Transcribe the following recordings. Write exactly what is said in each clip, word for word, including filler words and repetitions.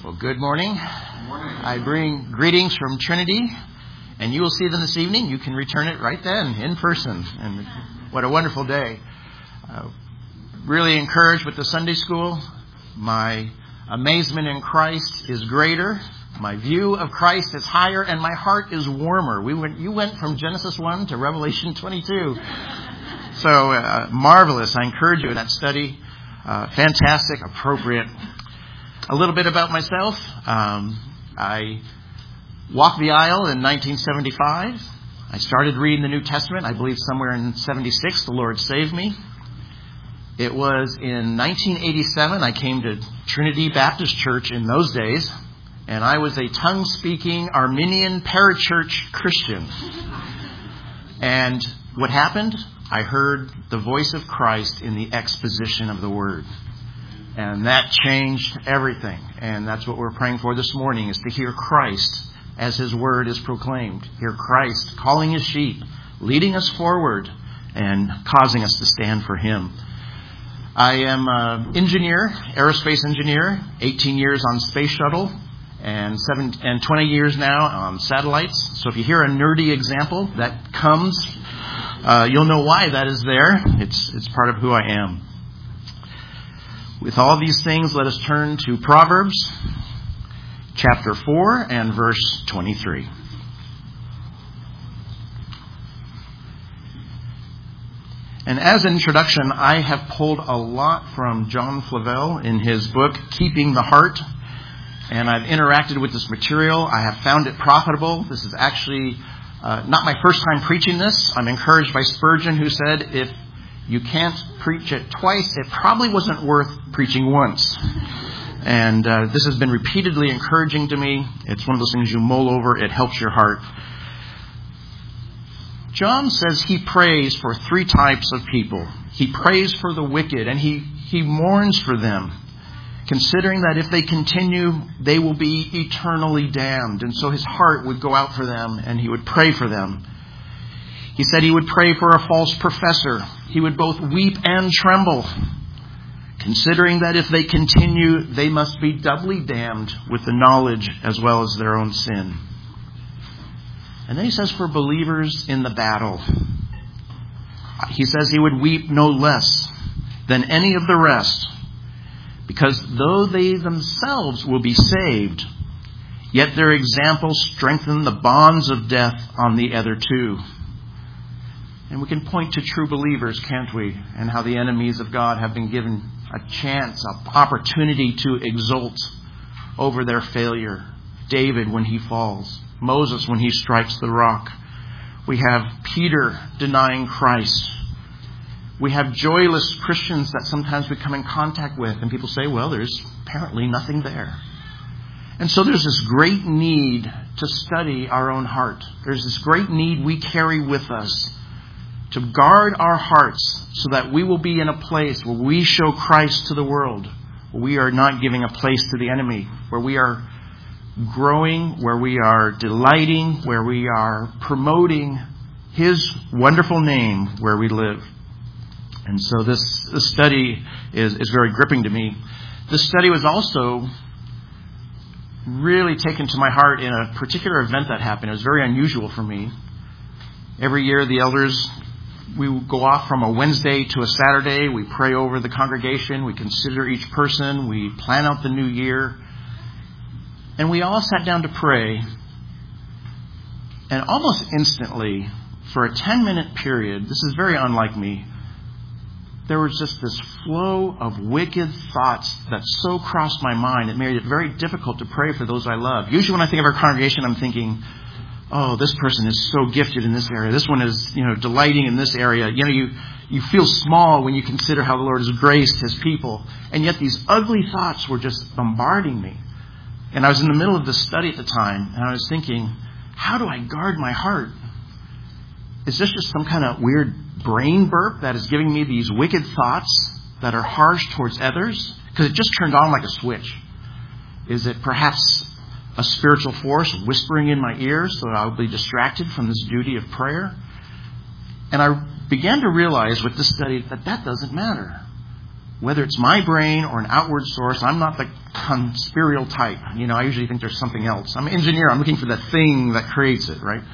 Well, good morning. Good morning. I bring greetings from Trinity, and you will see them this evening. You can return it right then, in person. And what a wonderful day. Uh, really encouraged with the Sunday school. My amazement in Christ is greater. My view of Christ is higher, and my heart is warmer. We went, you went from Genesis one to Revelation twenty-two. So uh, marvelous. I encourage you in that study. Uh, fantastic, appropriate. A little bit about myself. Um, I walked the aisle in nineteen seventy-five. I started reading the New Testament, I believe somewhere in seventy-six. The Lord saved me. It was in nineteen eighty-seven I came to Trinity Baptist Church in those days, and I was a tongue-speaking Arminian parachurch Christian. And what happened? I heard the voice of Christ in the exposition of the Word. And that changed everything. And that's what we're praying for this morning, is to hear Christ as His Word is proclaimed. Hear Christ calling His sheep, leading us forward, and causing us to stand for Him. I am an engineer, aerospace engineer, eighteen years on Space Shuttle, and seven and twenty years now on satellites. So if you hear a nerdy example that comes, uh, you'll know why that is there. It's it's part of who I am. With all these things, let us turn to Proverbs chapter four and verse twenty-three. And as an introduction, I have pulled a lot from John Flavel in his book, Keeping the Heart. And I've interacted with this material. I have found it profitable. This is actually uh, not my first time preaching this. I'm encouraged by Spurgeon, who said, if you can't preach it twice, it probably wasn't worth preaching once. And uh, this has been repeatedly encouraging to me. It's one of those things you mull over. It helps your heart. John says he prays for three types of people. He prays for the wicked, and he, he mourns for them, considering that if they continue, they will be eternally damned. And so his heart would go out for them, and he would pray for them. He said he would pray for a false professor. He would both weep and tremble, considering that if they continue, they must be doubly damned with the knowledge as well as their own sin. And then he says for believers in the battle, he says he would weep no less than any of the rest, because though they themselves will be saved, yet their example strengthen the bonds of death on the other two. And we can point to true believers, can't we? And how the enemies of God have been given a chance, an opportunity to exult over their failure. David when he falls. Moses when he strikes the rock. We have Peter denying Christ. We have joyless Christians that sometimes we come in contact with, and people say, well, there's apparently nothing there. And so there's this great need to study our own heart. There's this great need we carry with us to guard our hearts so that we will be in a place where we show Christ to the world, where we are not giving a place to the enemy, where we are growing, where we are delighting, where we are promoting His wonderful name where we live. And so this, this study is, is very gripping to me. This study was also really taken to my heart in a particular event that happened. It was very unusual for me. Every year the elders, we go off from a Wednesday to a Saturday. We pray over the congregation. We consider each person. We plan out the new year. And we all sat down to pray. And almost instantly, for a ten-minute period, this is very unlike me, there was just this flow of wicked thoughts that so crossed my mind, it made it very difficult to pray for those I love. Usually when I think of our congregation, I'm thinking, oh, this person is so gifted in this area. This one is, you know, delighting in this area. You know, you, you feel small when you consider how the Lord has graced His people. And yet these ugly thoughts were just bombarding me. And I was in the middle of this study at the time, and I was thinking, how do I guard my heart? Is this just some kind of weird brain burp that is giving me these wicked thoughts that are harsh towards others? Because it just turned on like a switch. Is it perhaps a spiritual force whispering in my ear so that I'll be distracted from this duty of prayer? And I began to realize with this study that that doesn't matter. whether it's my brain or an outward source, I'm not the conspiratorial type. You know, I usually think there's something else. I'm an engineer. I'm looking for the thing that creates it, right?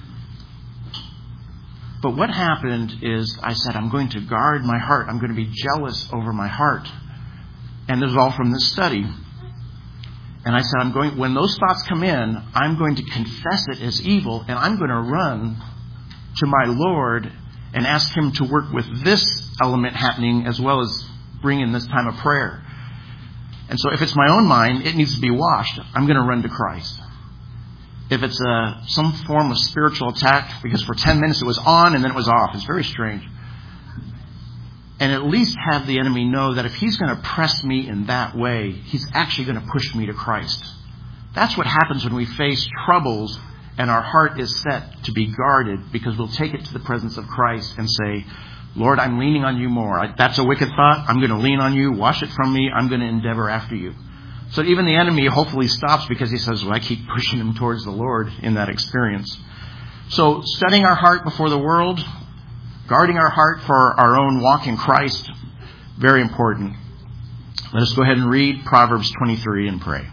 But what happened is I said, I'm going to guard my heart. I'm going to be jealous over my heart. And this is all from this study. And I said, I'm going, when those thoughts come in, I'm going to confess it as evil, and I'm going to run to my Lord and ask Him to work with this element happening as well as bring in this time of prayer. And so if it's my own mind, it needs to be washed. I'm going to run to Christ. If it's a, some form of spiritual attack, because for ten minutes it was on and then it was off. It's very strange. And at least have the enemy know that if he's going to press me in that way, he's actually going to push me to Christ. That's what happens when we face troubles and our heart is set to be guarded, because we'll take it to the presence of Christ and say, Lord, I'm leaning on you more. That's a wicked thought. I'm going to lean on you. Wash it from me. I'm going to endeavor after you. So even the enemy hopefully stops because he says, well, I keep pushing him towards the Lord in that experience. So studying our heart before the world, guarding our heart for our own walk in Christ, very important. Let us go ahead and read Proverbs twenty-three and pray.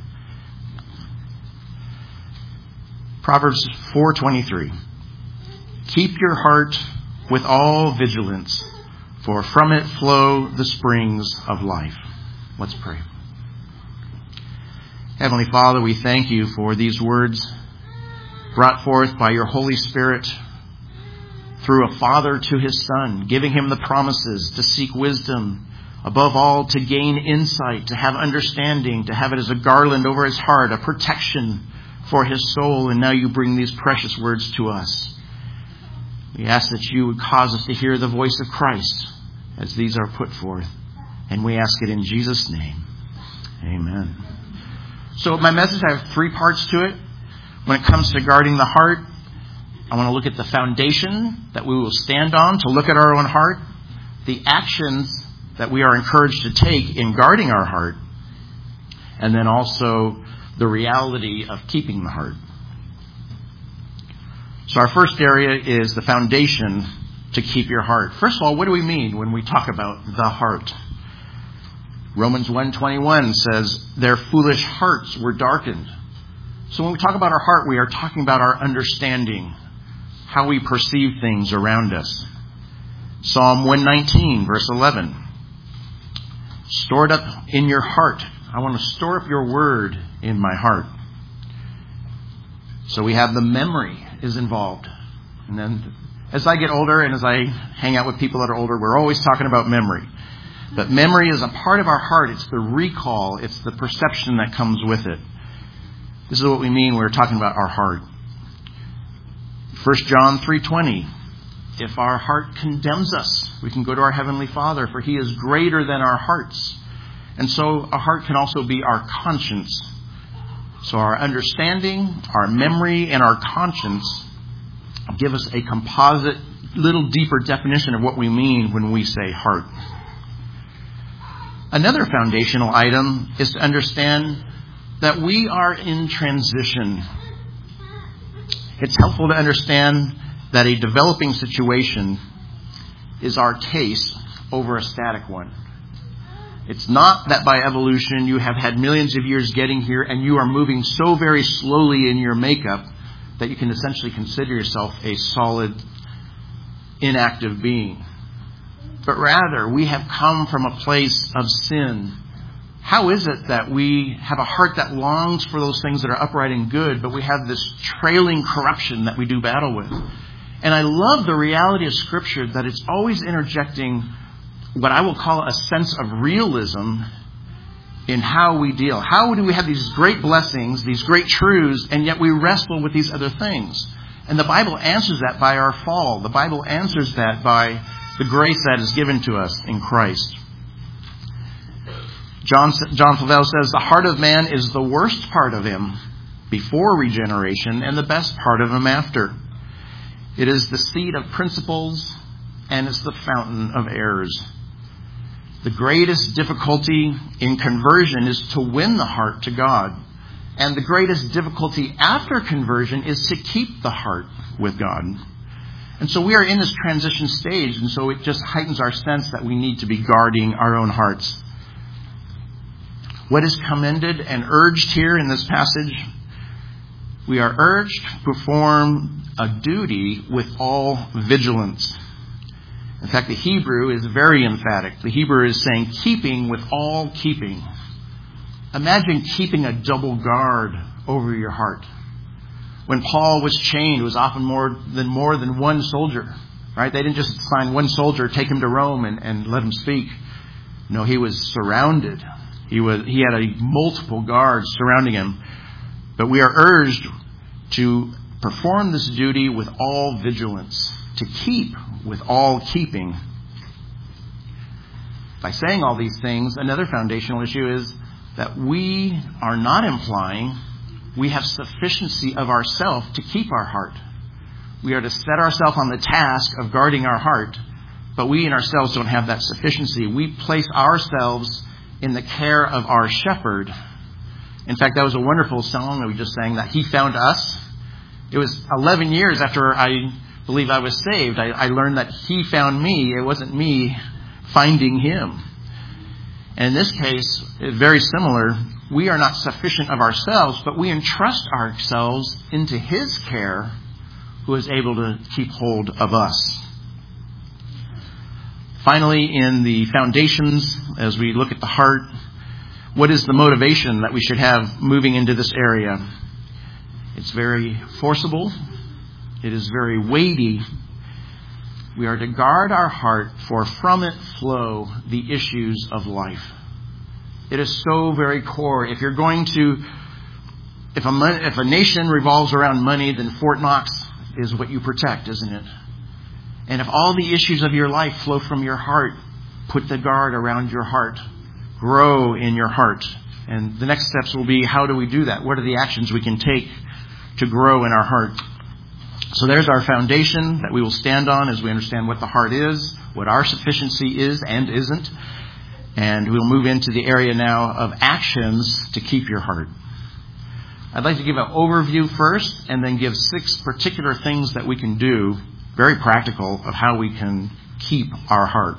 Proverbs four twenty-three. Keep your heart with all vigilance, for from it flow the springs of life. Let's pray. Heavenly Father, we thank you for these words brought forth by your Holy Spirit through a father to his son, giving him the promises to seek wisdom, above all to gain insight, to have understanding, to have it as a garland over his heart, a protection for his soul. And now you bring these precious words to us. We ask that you would cause us to hear the voice of Christ as these are put forth. And we ask it in Jesus' name. Amen. So my message, I have three parts to it. When it comes to guarding the heart, I want to look at the foundation that we will stand on to look at our own heart, the actions that we are encouraged to take in guarding our heart, and then also the reality of keeping the heart. So our first area is the foundation to keep your heart. First of all, what do we mean when we talk about the heart? Romans one twenty-one says, their foolish hearts were darkened. So when we talk about our heart, we are talking about our understanding, how we perceive things around us. Psalm one nineteen, verse eleven. Store it up in your heart. I want to store up your word in my heart. So we have the memory is involved. And then as I get older and as I hang out with people that are older, we're always talking about memory. But memory is a part of our heart. It's the recall. It's the perception that comes with it. This is what we mean when we're talking about our heart. First John three twenty. If our heart condemns us, we can go to our Heavenly Father, for He is greater than our hearts. And so a heart can also be our conscience. So our understanding, our memory, and our conscience give us a composite, little deeper definition of what we mean when we say heart. Another foundational item is to understand that we are in transition. It's helpful to understand that a developing situation is our case over a static one. It's not that by evolution you have had millions of years getting here and you are moving so very slowly in your makeup that you can essentially consider yourself a solid, inactive being. But rather, we have come from a place of sin. How is it that we have a heart that longs for those things that are upright and good, but we have this trailing corruption that we do battle with? And I love the reality of Scripture that it's always interjecting what I will call a sense of realism in how we deal. How do we have these great blessings, these great truths, and yet we wrestle with these other things? And the Bible answers that by our fall. The Bible answers that by the grace that is given to us in Christ. John, John Flavel says, the heart of man is the worst part of him before regeneration and the best part of him after. It is the seat of principles and it's the fountain of errors. The greatest difficulty in conversion is to win the heart to God. And the greatest difficulty after conversion is to keep the heart with God. And so we are in this transition stage, and so it just heightens our sense that we need to be guarding our own hearts. What is commended and urged here in this passage? We are urged to perform a duty with all vigilance. In fact, the Hebrew is very emphatic. The Hebrew is saying keeping with all keeping. Imagine keeping a double guard over your heart. When Paul was chained, it was often more than more than one soldier, right? They didn't just find one soldier, take him to Rome and, and let him speak. No, he was surrounded. He was he had a multiple guards surrounding him. But we are urged to perform this duty with all vigilance, to keep with all keeping. By saying all these things, another foundational issue is that we are not implying we have sufficiency of ourselves to keep our heart. We are to set ourselves on the task of guarding our heart, but we in ourselves don't have that sufficiency. We place ourselves in the care of our shepherd. In fact, that was a wonderful song that we just sang, that He found us. It was eleven years after I believe I was saved. I, I learned that He found me. It wasn't me finding Him. And in this case, very similar. We are not sufficient of ourselves, but we entrust ourselves into His care, who is able to keep hold of us. Finally, in the foundations, as we look at the heart, what is the motivation that we should have moving into this area? It's very forcible. It is very weighty. We are to guard our heart, for from it flow the issues of life. It is so very core. If you're going to, if a, if a nation revolves around money, then Fort Knox is what you protect, isn't it? And if all the issues of your life flow from your heart, put the guard around your heart. Grow in your heart. And the next steps will be, how do we do that? What are the actions we can take to grow in our heart? So there's our foundation that we will stand on as we understand what the heart is, what our sufficiency is and isn't. And we'll move into the area now of actions to keep your heart. I'd like to give an overview first and then give six particular things that we can do, very practical, of how we can keep our heart.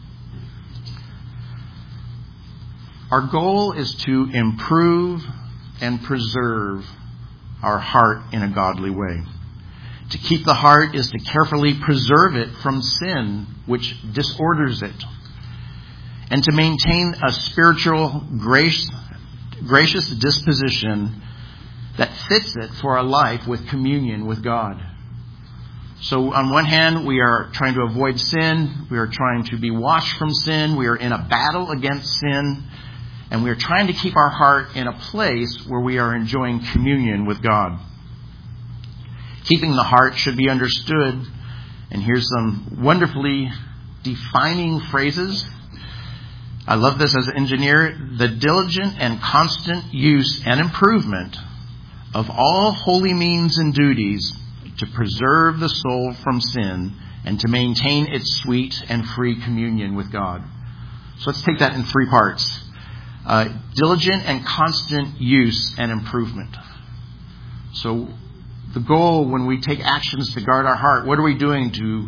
Our goal is to improve and preserve our heart in a godly way. To keep the heart is to carefully preserve it from sin, which disorders it. And to maintain a spiritual, grace, gracious disposition that fits it for a life with communion with God. So on one hand, we are trying to avoid sin. We are trying to be washed from sin. We are in a battle against sin. And we are trying to keep our heart in a place where we are enjoying communion with God. Keeping the heart should be understood. And here's some wonderfully defining phrases. I love this as an engineer. The diligent and constant use and improvement of all holy means and duties to preserve the soul from sin and to maintain its sweet and free communion with God. So let's take that in three parts. Uh, diligent and constant use and improvement. So the goal when we take actions to guard our heart, what are we doing to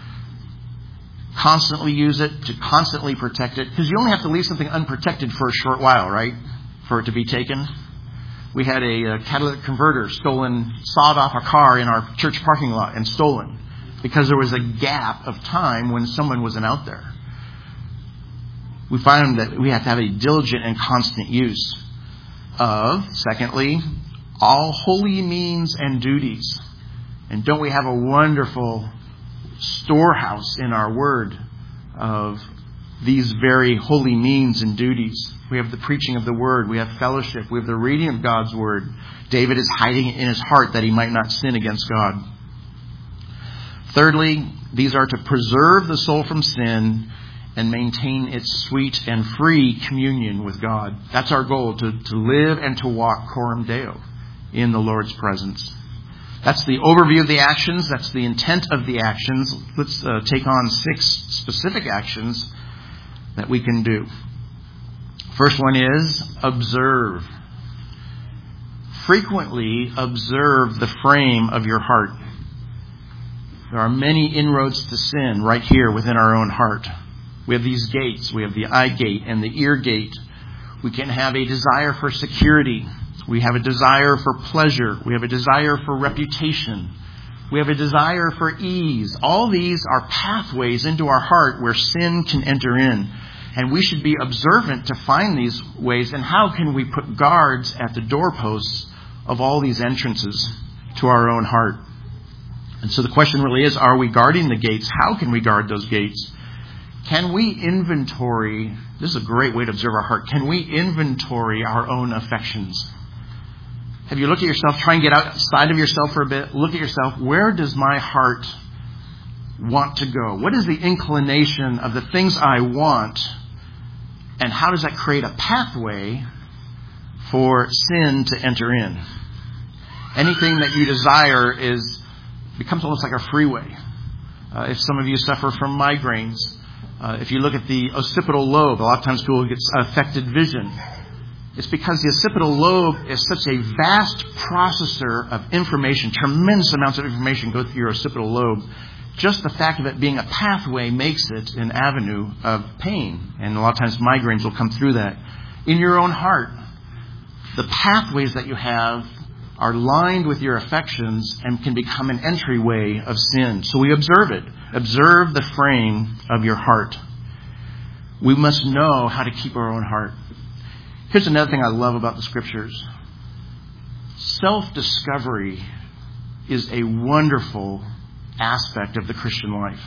constantly use it, to constantly protect it? Because you only have to leave something unprotected for a short while, right? For it to be taken. We had a, a catalytic converter stolen, sawed off a car in our church parking lot and stolen because there was a gap of time when someone wasn't out there. We find that we have to have a diligent and constant use of, secondly, all holy means and duties. And don't we have a wonderful storehouse in our word of these very holy means and duties? We have the preaching of the word. We have fellowship. We have the reading of God's word. David is hiding it in his heart that he might not sin against God. Thirdly, these are to preserve the soul from sin and maintain its sweet and free communion with God. That's our goal, to, to live and to walk coram Deo in the Lord's presence. That's the overview of the actions. That's the intent of the actions. Let's uh, take on six specific actions that we can do. First one is observe. Frequently observe the frame of your heart. There are many inroads to sin right here within our own heart. We have these gates. We have the eye gate and the ear gate. We can have a desire for security. We have a desire for pleasure. We have a desire for reputation. We have a desire for ease. All these are pathways into our heart where sin can enter in. And we should be observant to find these ways. And how can we put guards at the doorposts of all these entrances to our own heart? And so the question really is, are we guarding the gates? How can we guard those gates? Can we inventory, this is a great way to observe our heart, can we inventory our own affections? Have you looked at yourself, try and get outside of yourself for a bit, look at yourself, where does my heart want to go? What is the inclination of the things I want? And how does that create a pathway for sin to enter in? Anything that you desire is becomes almost like a freeway. Uh, if some of you suffer from migraines, uh, if you look at the occipital lobe, a lot of times people get affected vision. It's because the occipital lobe is such a vast processor of information. Tremendous amounts of information go through your occipital lobe. Just the fact of it being a pathway makes it an avenue of pain. And a lot of times migraines will come through that. In your own heart, the pathways that you have are lined with your affections and can become an entryway of sin. So we observe it. Observe the frame of your heart. We must know how to keep our own heart. Here's another thing I love about the Scriptures. Self-discovery is a wonderful aspect of the Christian life.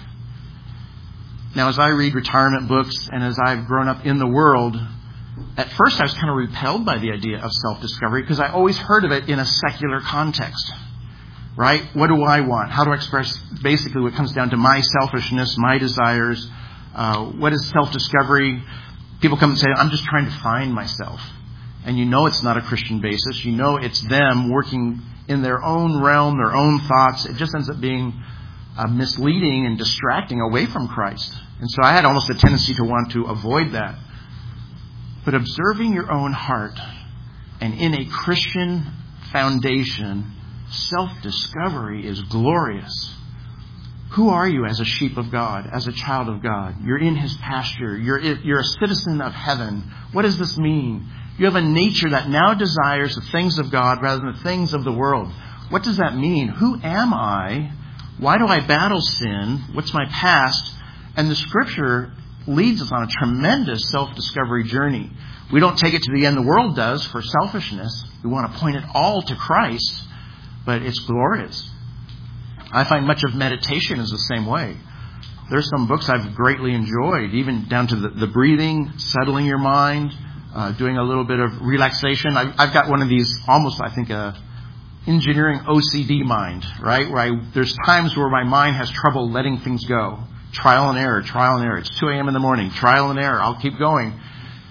Now, as I read retirement books and as I've grown up in the world, at first I was kind of repelled by the idea of self-discovery because I always heard of it in a secular context. Right? What do I want? How do I express basically what comes down to my selfishness, my desires? Uh, what is self-discovery? People come and say, I'm just trying to find myself. And you know it's not a Christian basis. You know it's them working in their own realm, their own thoughts. It just ends up being uh, misleading and distracting away from Christ. And so I had almost a tendency to want to avoid that. But observing your own heart and in a Christian foundation, self-discovery is glorious. Who are you as a sheep of God, as a child of God? You're in His pasture. You're, you're a citizen of heaven. What does this mean? You have a nature that now desires the things of God rather than the things of the world. What does that mean? Who am I? Why do I battle sin? What's my past? And the Scripture leads us on a tremendous self-discovery journey. We don't take it to the end the world does for selfishness. We want to point it all to Christ, but it's glorious. I find much of meditation is the same way. There's some books I've greatly enjoyed, even down to the, the breathing, settling your mind, uh, doing a little bit of relaxation. I, I've got one of these almost, I think, a engineering O C D mind, right? Where I, there's times where my mind has trouble letting things go. Trial and error, trial and error. It's two a.m. in the morning, trial and error. I'll keep going.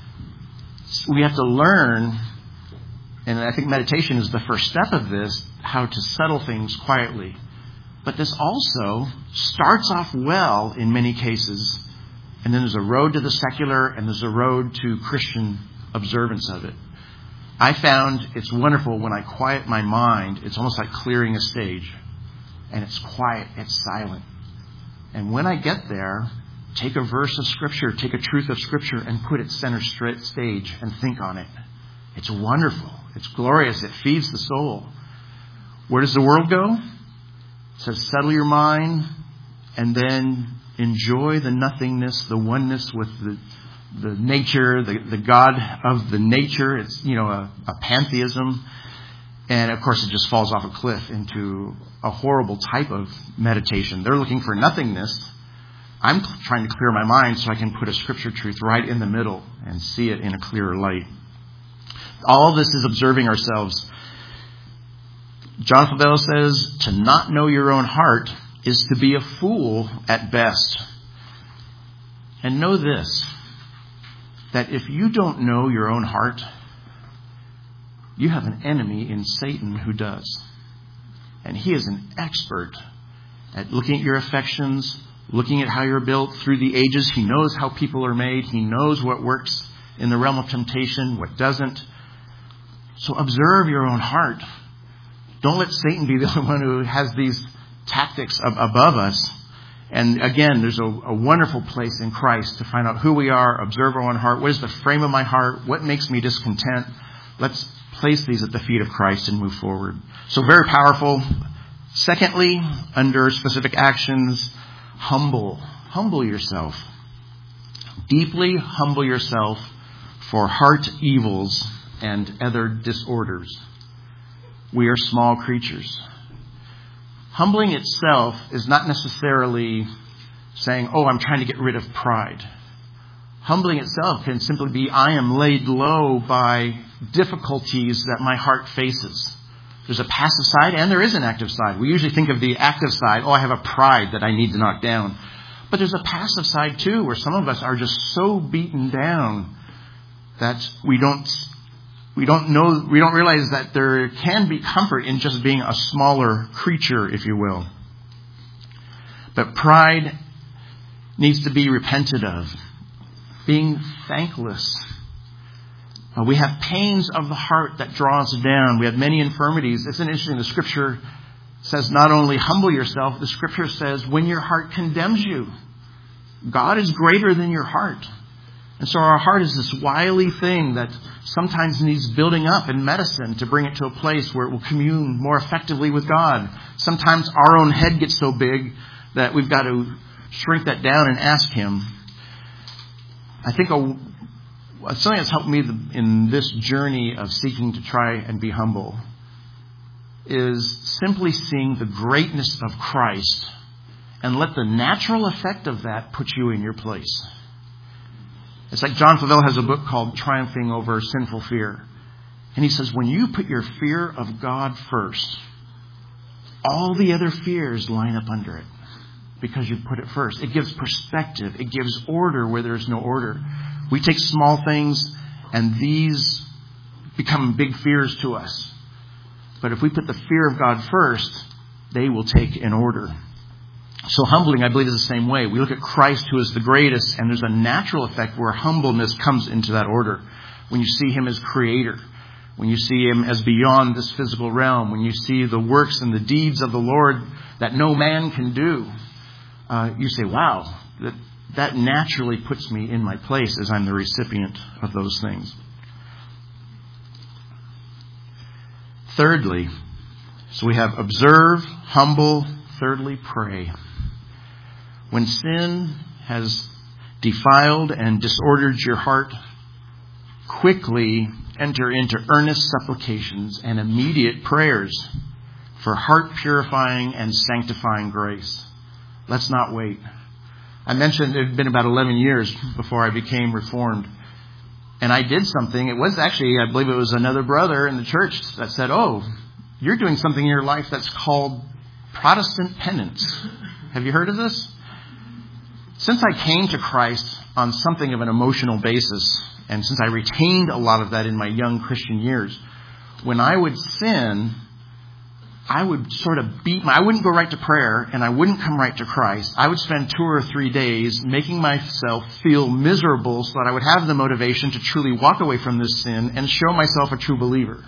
So we have to learn, and I think meditation is the first step of this, how to settle things quietly. But this also starts off well in many cases, and then there's a road to the secular and there's a road to Christian observance of it. I found it's wonderful when I quiet my mind. It's almost like clearing a stage. And it's quiet, it's silent. And when I get there, take a verse of Scripture, take a truth of Scripture and put it center stage and think on it. It's wonderful. It's glorious. It feeds the soul. Where does the world go? It says, settle your mind and then enjoy the nothingness, the oneness with the the nature, the, the God of the nature. It's, you know, a, a pantheism. And, of course, it just falls off a cliff into a horrible type of meditation. They're looking for nothingness. I'm trying to clear my mind so I can put a Scripture truth right in the middle and see it in a clearer light. All this is observing ourselves. John Flavel says, to not know your own heart is to be a fool at best. And know this, that if you don't know your own heart, you have an enemy in Satan who does. And he is an expert at looking at your affections, looking at how you're built through the ages. He knows how people are made. He knows what works in the realm of temptation, what doesn't. So observe your own heart. Don't let Satan be the one who has these tactics ab- above us. And again, there's a, a wonderful place in Christ to find out who we are, observe our own heart. What is the frame of my heart? What makes me discontent? Let's place these at the feet of Christ and move forward. So very powerful. Secondly, under specific actions, humble. Humble yourself. Deeply humble yourself for heart evils and other disorders. We are small creatures. Humbling itself is not necessarily saying, oh, I'm trying to get rid of pride. Humbling itself can simply be, I am laid low by difficulties that my heart faces. There's a passive side and there is an active side. We usually think of the active side, oh, I have a pride that I need to knock down. But there's a passive side too, where some of us are just so beaten down that we don't we don't know we don't realize that there can be comfort in just being a smaller creature, if you will. But pride needs to be repented of. Being thankless. Uh, we have pains of the heart that draw us down. We have many infirmities. It's interesting. The Scripture says not only humble yourself, the Scripture says when your heart condemns you. God is greater than your heart. And so our heart is this wily thing that sometimes needs building up in medicine to bring it to a place where it will commune more effectively with God. Sometimes our own head gets so big that we've got to shrink that down and ask Him. I think a, something that's helped me in this journey of seeking to try and be humble is simply seeing the greatness of Christ and let the natural effect of that put you in your place. It's like John Flavel has a book called Triumphing Over Sinful Fear. And he says, when you put your fear of God first, all the other fears line up under it because you put it first. It gives perspective. It gives order where there's no order. We take small things and these become big fears to us. But if we put the fear of God first, they will take an order. So humbling, I believe, is the same way. We look at Christ, who is the greatest, and there's a natural effect where humbleness comes into that order. When you see Him as creator, when you see Him as beyond this physical realm, when you see the works and the deeds of the Lord that no man can do, uh, you say, wow, that, that naturally puts me in my place as I'm the recipient of those things. Thirdly, so we have observe, humble, thirdly, pray. When sin has defiled and disordered your heart, quickly enter into earnest supplications and immediate prayers for heart purifying and sanctifying grace. Let's not wait. I mentioned it had been about eleven years before I became Reformed. And I did something. It was actually, I believe it was another brother in the church that said, oh, you're doing something in your life that's called Protestant penance. Have you heard of this? Since I came to Christ on something of an emotional basis, and since I retained a lot of that in my young Christian years, when I would sin, I would sort of beat my, I wouldn't go right to prayer and I wouldn't come right to Christ. I would spend two or three days making myself feel miserable so that I would have the motivation to truly walk away from this sin and show myself a true believer.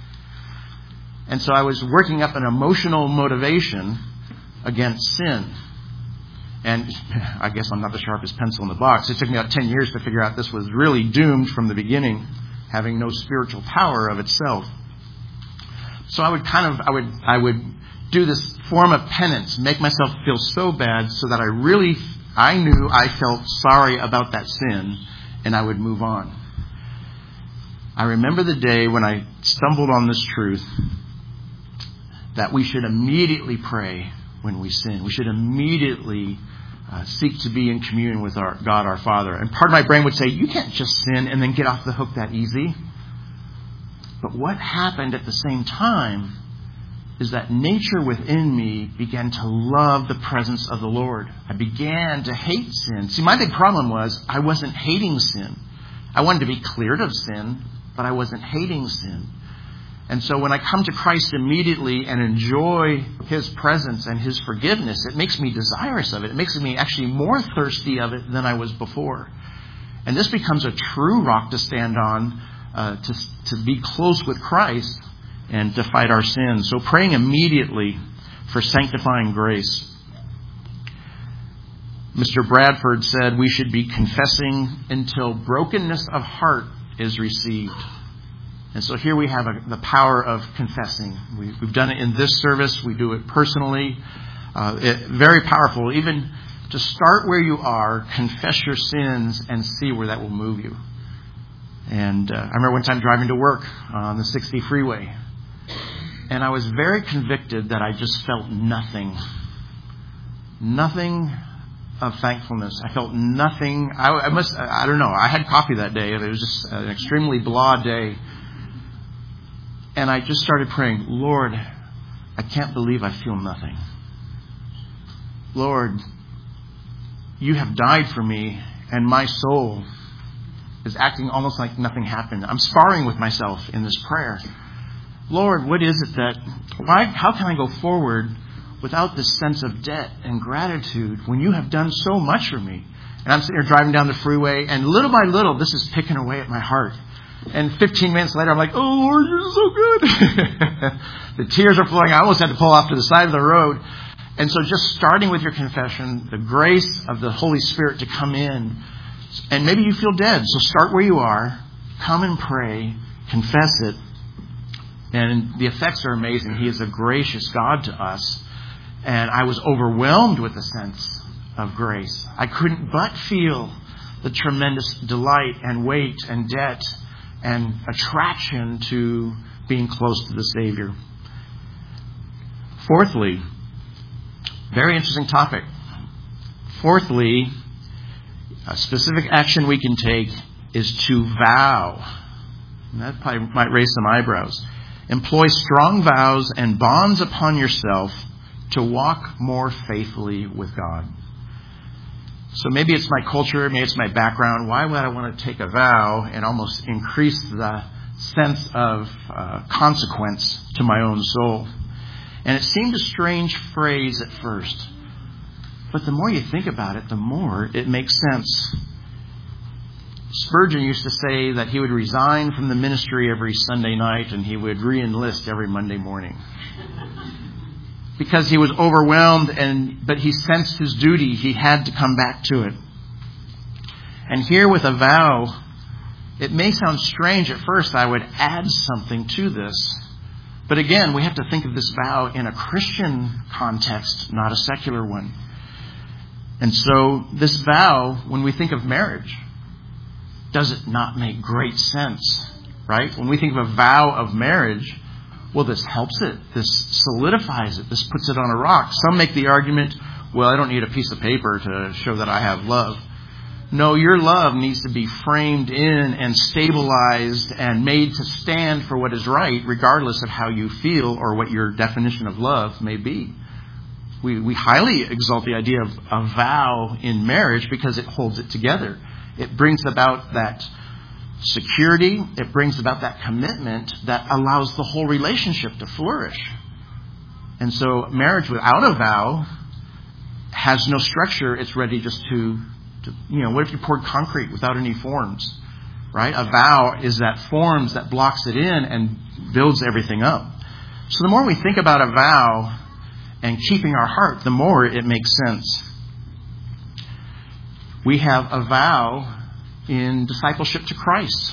And so I was working up an emotional motivation against sin. And I guess I'm not the sharpest pencil in the box. It took me about ten years to figure out this was really doomed from the beginning, having no spiritual power of itself. So I would kind of, I would, I would do this form of penance, make myself feel so bad so that I really, I knew I felt sorry about that sin, and I would move on. I remember the day when I stumbled on this truth that we should immediately pray when we sin. We should immediately uh, seek to be in communion with our God, our Father. And part of my brain would say, you can't just sin and then get off the hook that easy. But what happened at the same time is that nature within me began to love the presence of the Lord. I began to hate sin. See, my big problem was I wasn't hating sin. I wanted to be cleared of sin, but I wasn't hating sin. And so when I come to Christ immediately and enjoy His presence and His forgiveness, it makes me desirous of it. It makes me actually more thirsty of it than I was before. And this becomes a true rock to stand on, uh, to, to be close with Christ and to fight our sins. So praying immediately. for sanctifying grace. Mister Bradford said we should be confessing until brokenness of heart is received. And so here we have a, the power of confessing. We, we've done it in this service. We do it personally. Uh, it, very powerful. Even to start where you are, confess your sins and see where that will move you. And uh, I remember one time driving to work on the sixty freeway. And I was very convicted that I just felt nothing. Nothing of thankfulness. I felt nothing. I, I must, I don't know. I had coffee that day. It was just an extremely blah day. And I just started praying, Lord, I can't believe I feel nothing. Lord, you have died for me, and my soul is acting almost like nothing happened. I'm sparring with myself in this prayer. Lord, what is it that, why, how can I go forward without this sense of debt and gratitude when you have done so much for me? And I'm sitting here driving down the freeway, and little by little, this is picking away at my heart. And fifteen minutes later, I'm like, oh, Lord, you're so good. The tears are flowing. I almost had to pull off to the side of the road. And so just starting with your confession, the grace of the Holy Spirit to come in. And maybe you feel dead, so start where you are. Come and pray. Confess it. And the effects are amazing. He is a gracious God to us. And I was overwhelmed with a sense of grace. I couldn't but feel the tremendous delight and weight and debt and attraction to being close to the Savior. Fourthly, very interesting topic. Fourthly, a specific action we can take is to vow. And that probably might raise some eyebrows. Employ strong vows and bonds upon yourself to walk more faithfully with God. So maybe it's my culture, maybe it's my background. Why would I want to take a vow and almost increase the sense of uh, consequence to my own soul? And it seemed a strange phrase at first. But the more you think about it, the more it makes sense. Spurgeon used to say that he would resign from the ministry every Sunday night and he would re-enlist every Monday morning. Because he was overwhelmed, and but he sensed his duty. He had to come back to it. And here with a vow, it may sound strange at first. I would add something to this. But again, we have to think of this vow in a Christian context, not a secular one. And so this vow, when we think of marriage, does it not make great sense? Right? When we think of a vow of marriage, well, this helps it. This solidifies it. This puts it on a rock. Some make the argument, well, I don't need a piece of paper to show that I have love. No, your love needs to be framed in and stabilized and made to stand for what is right, regardless of how you feel or what your definition of love may be. We, we highly exalt the idea of a vow in marriage because it holds it together. It brings about that security. It brings about that commitment that allows the whole relationship to flourish. And so marriage without a vow has no structure. It's ready just to, to, you know, what if you poured concrete without any forms, right? A vow is that forms that blocks it in and builds everything up. So the more we think about a vow and keeping our heart, the more it makes sense. We have a vow in discipleship to Christ.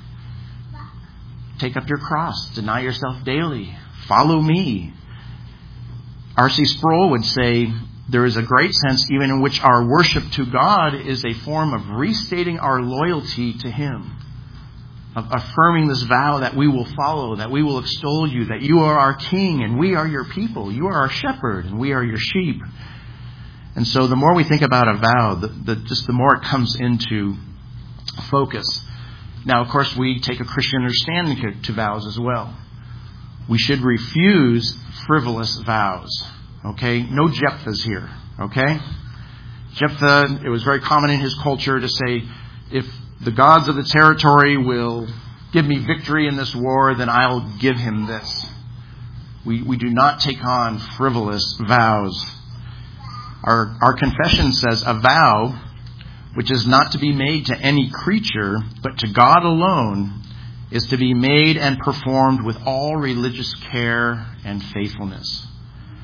Take up your cross. Deny yourself daily. Follow me. R C Sproul would say, there is a great sense even in which our worship to God is a form of restating our loyalty to Him. Of affirming this vow that we will follow, that we will extol you, that you are our King and we are your people. You are our shepherd and we are your sheep. And so the more we think about a vow, the, the, just the more it comes into focus. Now, of course, we take a Christian understanding to, to vows as well. We should refuse frivolous vows. Okay? No Jephthahs here. Okay? Jephthah, it was very common in his culture to say, if the gods of the territory will give me victory in this war, then I'll give him this. We, we do not take on frivolous vows. Our, our confession says a vow which is not to be made to any creature, but to God alone, is to be made and performed with all religious care and faithfulness.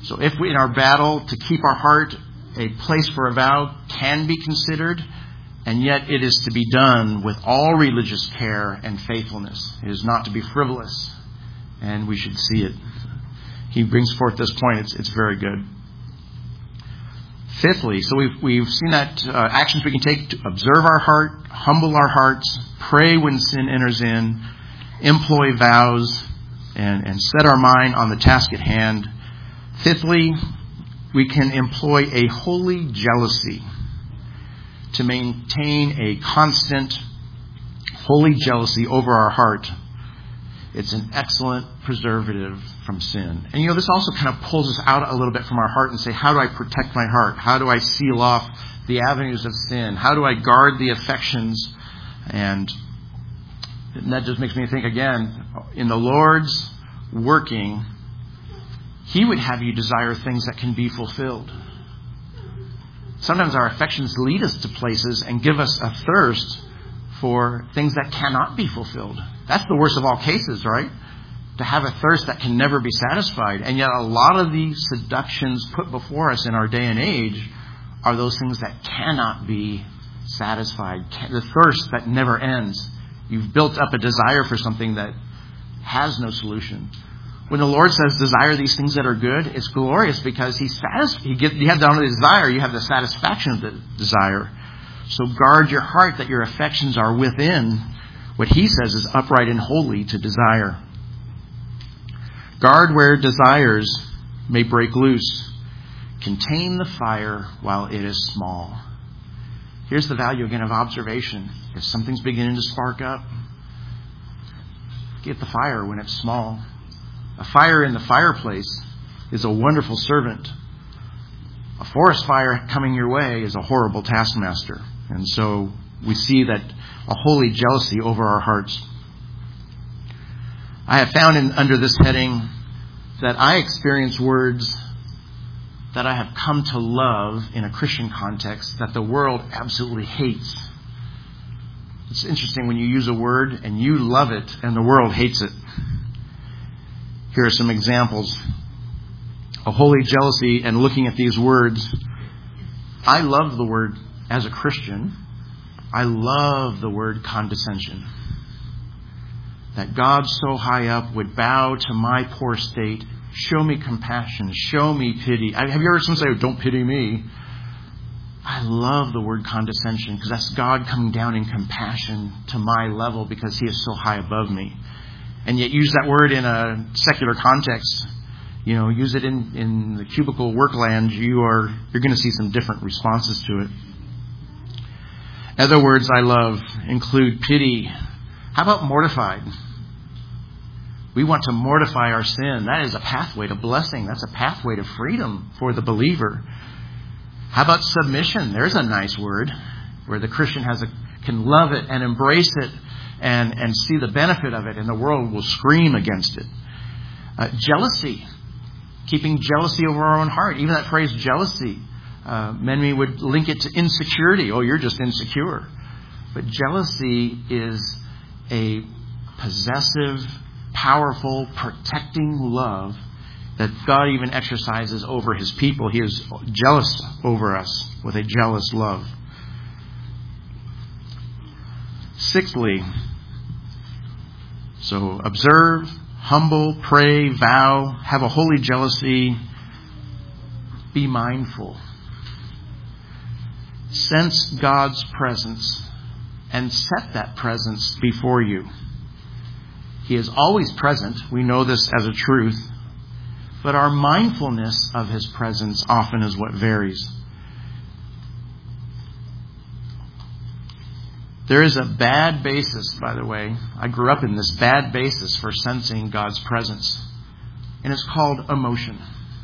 So if we, in our battle to keep our heart, a place for a vow can be considered, and yet it is to be done with all religious care and faithfulness. It is not to be frivolous, and we should see it. He brings forth this point. It's, it's very good. Fifthly, so we've, we've seen that uh, actions we can take to observe our heart, humble our hearts, pray when sin enters in, employ vows, and, and set our mind on the task at hand. Fifthly, we can employ a holy jealousy to maintain a constant holy jealousy over our heart. It's an excellent preservative from sin. And you know, this also kind of pulls us out a little bit from our heart and say, how do I protect my heart? How do I seal off the avenues of sin? How do I guard the affections? And that just makes me think again, in the Lord's working, He would have you desire things that can be fulfilled. Sometimes our affections lead us to places and give us a thirst for things that cannot be fulfilled. That's the worst of all cases, right? To have a thirst that can never be satisfied. And yet a lot of the seductions put before us in our day and age are those things that cannot be satisfied. The thirst that never ends. You've built up a desire for something that has no solution. When the Lord says, desire these things that are good, it's glorious because He satisf- he gives, you have not only the desire, you have the satisfaction of the desire. So guard your heart that your affections are within what He says is upright and holy to desire. Guard where desires may break loose. Contain the fire while it is small. Here's the value again of observation. If something's beginning to spark up, get the fire when it's small. A fire in the fireplace is a wonderful servant. A forest fire coming your way is a horrible taskmaster. And so we see that a holy jealousy over our hearts. I have found in, under this heading that I experience words that I have come to love in a Christian context that the world absolutely hates. It's interesting when you use a word and you love it and the world hates it. Here are some examples. A holy jealousy, and looking at these words, I love the word as a Christian. I love the word condescension. That God so high up would bow to my poor state, show me compassion, show me pity. Have you heard someone say, don't pity me? I love the word condescension because that's God coming down in compassion to my level because He is so high above me. And yet use that word in a secular context. You know, use it in, in the cubicle work land, you are, you're going to see some different responses to it. Other words I love include pity. How about mortified? We want to mortify our sin. That is a pathway to blessing. That's a pathway to freedom for the believer. How about submission? There's a nice word where the Christian has a, can love it and embrace it and, and see the benefit of it, and the world will scream against it. Uh, jealousy. Keeping jealousy over our own heart. Even that phrase jealousy. Uh, many would link it to insecurity. Oh, you're just insecure. But jealousy is a possessive, powerful, protecting love that God even exercises over His people. He is jealous over us with a jealous love. Sixthly, so observe, humble, pray, vow, have a holy jealousy, be mindful. Sense God's presence and set that presence before you. He is always present. We know this as a truth. But our mindfulness of His presence often is what varies. There is a bad basis, by the way. I grew up in this bad basis for sensing God's presence. And it's called emotion.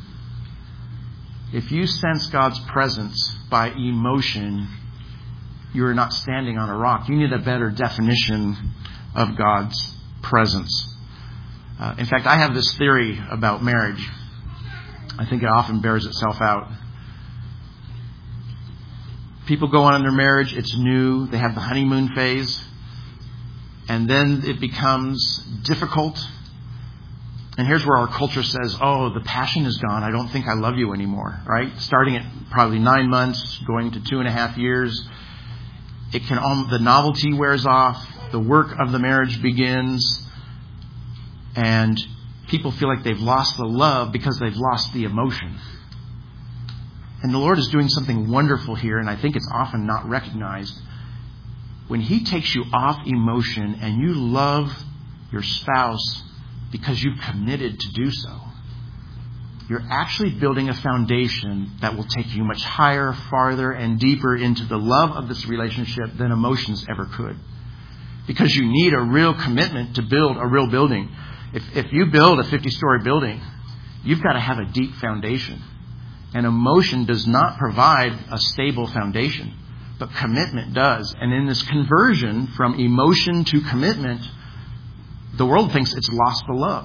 If you sense God's presence by emotion, you are not standing on a rock. You need a better definition of God's presence. Uh, in fact, I have this theory about marriage. I think it often bears itself out. People go on in their marriage, it's new, they have the honeymoon phase, and then it becomes difficult, And here's where our culture says, oh, the passion is gone. I don't think I love you anymore, right? Starting at probably nine months, going to two and a half years. It can, um, the novelty wears off. The work of the marriage begins. And people feel like they've lost the love because they've lost the emotion. And the Lord is doing something wonderful here, and I think it's often not recognized. When He takes you off emotion and you love your spouse because you've committed to do so, you're actually building a foundation that will take you much higher, farther, and deeper into the love of this relationship than emotions ever could. Because you need a real commitment to build a real building. If, if you build a fifty-story building, you've got to have a deep foundation. And emotion does not provide a stable foundation, but commitment does. And in this conversion from emotion to commitment, the world thinks it's lost the love.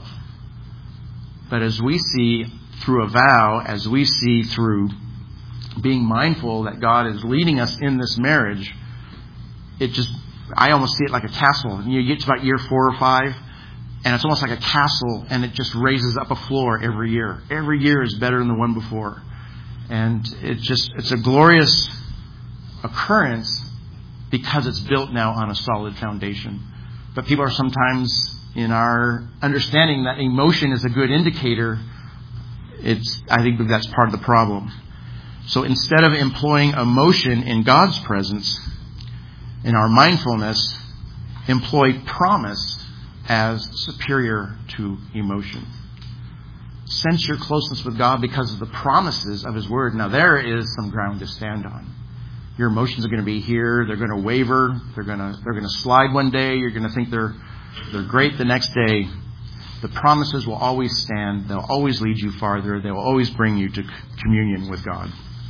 But as we see through a vow, as we see through being mindful that God is leading us in this marriage, it just, I almost see it like a castle. You get to about year four or five, and it's almost like a castle, and it just raises up a floor every year. Every year is better than the one before. And it just, it's a glorious occurrence because it's built now on a solid foundation. But people are sometimes, in our understanding that emotion is a good indicator, it's, I think that's part of the problem. So instead of employing emotion in God's presence, in our mindfulness, employ promise as superior to emotion. Sense your closeness with God because of the promises of His Word. Now there is some ground to stand on. Your emotions are going to be here. They're going to waver. They're going to they're going to slide one day. You're going to think they're they're great the next day. The promises will always stand. They'll always lead you farther. They'll always bring you to communion with God.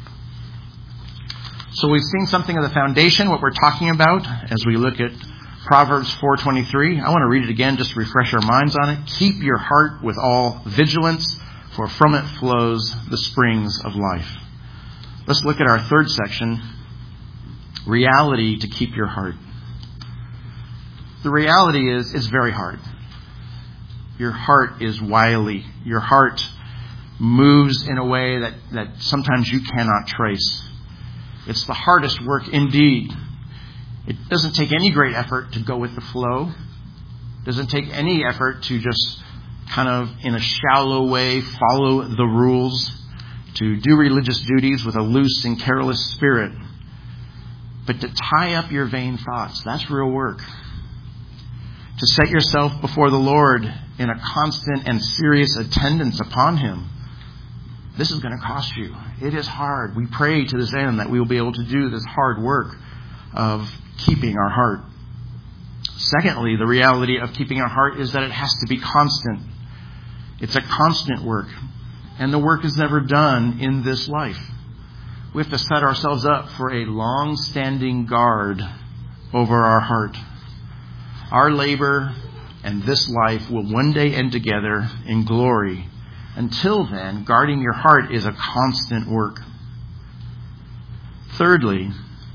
So we've seen something of the foundation, what we're talking about, as we look at Proverbs four twenty-three. I want to read it again just to refresh our minds on it. Keep your heart with all vigilance, for from it flows the springs of life. Let's look at our third section, reality to keep your heart. The reality is, it's very hard. Your heart is wily. Your heart moves in a way that, that sometimes you cannot trace. It's the hardest work indeed. It doesn't take any great effort to go with the flow. It doesn't take any effort to just kind of, in a shallow way, follow the rules, to do religious duties with a loose and careless spirit. But to tie up your vain thoughts, that's real work. To set yourself before the Lord in a constant and serious attendance upon Him, this is going to cost you. It is hard. We pray to this end that we will be able to do this hard work of keeping our heart. Secondly, the reality of keeping our heart is that it has to be constant. It's a constant work. And the work is never done in this life. We have to set ourselves up for a long-standing guard over our heart. Our labor and this life will one day end together in glory. Until then, guarding your heart is a constant work. Thirdly,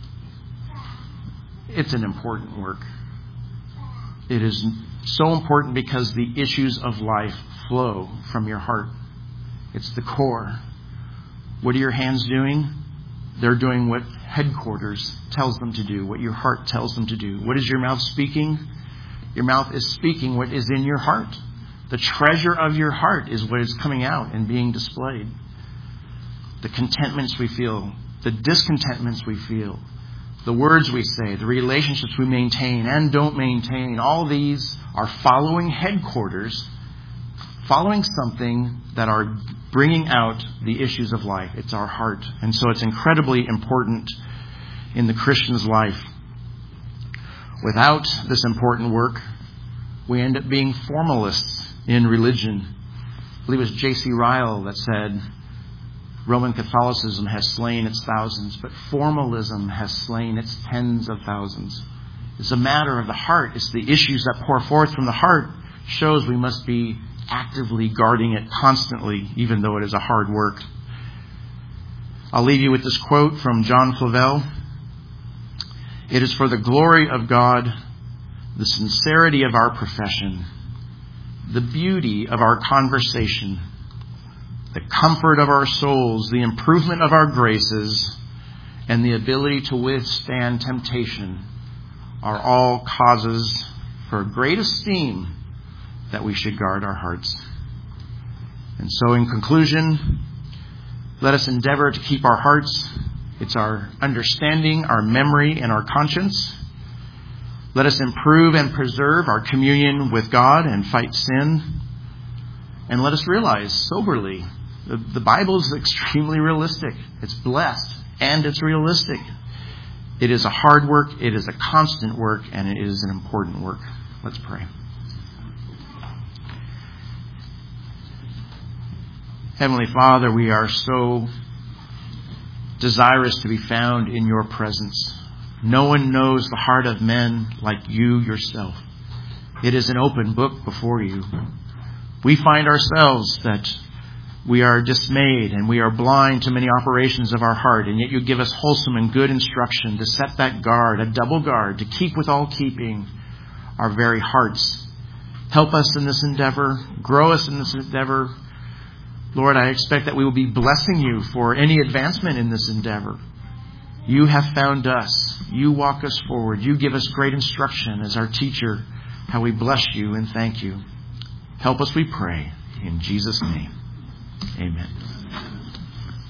it's an important work. It is so important because the issues of life flow from your heart. It's the core. What are your hands doing? They're doing what headquarters tells them to do, what your heart tells them to do. What is your mouth speaking? Your mouth is speaking what is in your heart. The treasure of your heart is what is coming out and being displayed. The contentments we feel, the discontentments we feel, the words we say, the relationships we maintain and don't maintain, all these are following headquarters, following something that are bringing out the issues of life. It's our heart. And so it's incredibly important in the Christian's life. Without this important work, we end up being formalists in religion. I believe it was J C Ryle that said, Roman Catholicism has slain its thousands, but formalism has slain its tens of thousands. It's a matter of the heart. It's the issues that pour forth from the heart shows we must be actively guarding it constantly, even though it is a hard work. I'll leave you with this quote from John Flavel. It is for the glory of God, the sincerity of our profession, the beauty of our conversation, the comfort of our souls, the improvement of our graces, and the ability to withstand temptation are all causes for great esteem that we should guard our hearts. And so in conclusion, let us endeavor to keep our hearts. It's our understanding, our memory, and our conscience. Let us improve and preserve our communion with God and fight sin. And let us realize soberly, the, the Bible is extremely realistic. It's blessed and it's realistic. It is a hard work, it is a constant work, and it is an important work. Let's pray. Heavenly Father, we are so desirous to be found in your presence. No one knows the heart of men like you yourself. It is an open book before you. We find ourselves that we are dismayed and we are blind to many operations of our heart, and yet you give us wholesome and good instruction to set that guard, a double guard, to keep with all keeping our very hearts. Help us in this endeavor. Grow us in this endeavor. Lord, I expect that we will be blessing you for any advancement in this endeavor. You have found us. You walk us forward. You give us great instruction as our teacher, how we bless you and thank you. Help us, we pray. In Jesus' name, amen.